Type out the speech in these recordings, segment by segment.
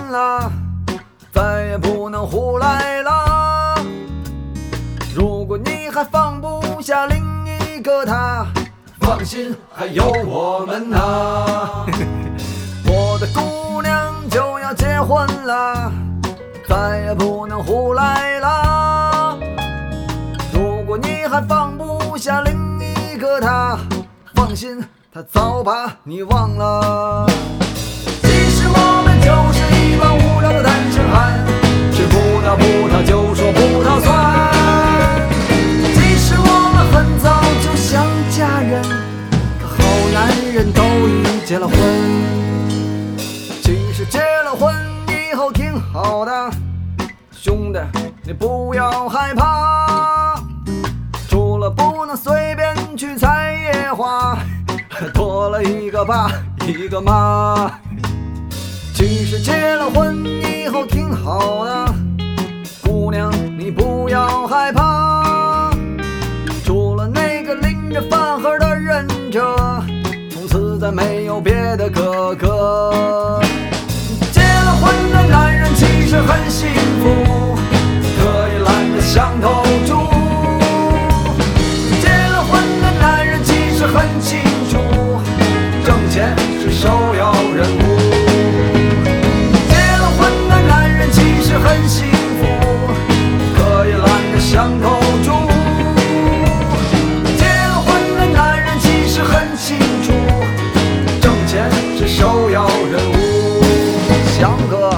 了，再也不能胡来了。如果你还放不下另一个他，放心，还有我们啊。我的姑娘就要结婚了，再也不能胡来了。如果你还放不下另一个他，放心，他早把你忘了。其实我们就是一帮无聊的单身汉，吃葡萄就说葡萄酸。其实我们很早就想嫁人，可好男人都已结了婚。其实结了婚以后挺好的，兄弟你不要害怕，除了不能随便去采野花，多了一个爸一个妈。其实结了婚以后挺好的，姑娘你不要害怕，除了那个拎着饭盒的忍者，从此再没有别的哥哥。结了婚的男人其实很幸福，可以懒得想头猪。结了婚的男人其实很清楚，挣钱是首要任务。其实很幸福，可以懒得想头猪。结了婚的男人其实很清楚，挣钱是首要任务。翔哥。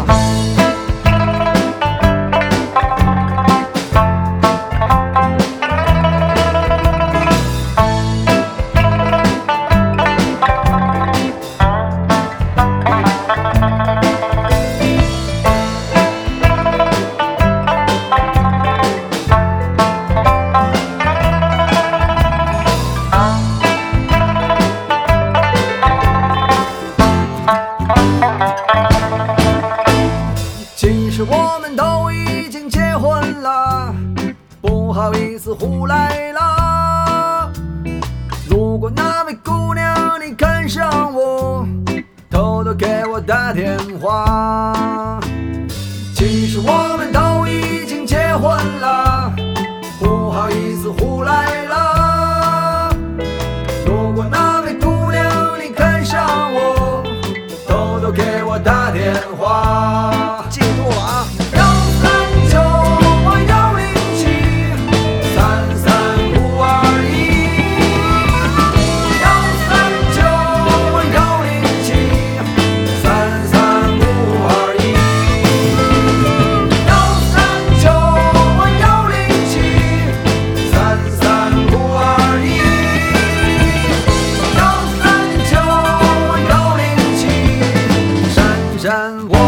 其实我们都已经结婚了，不好意思胡来了。如果那位姑娘你看上我，偷偷给我打电话。其实我们都已经结婚了，不好意思胡来了。如果那位姑娘你看上我，偷偷给我打电话。记住了啊山我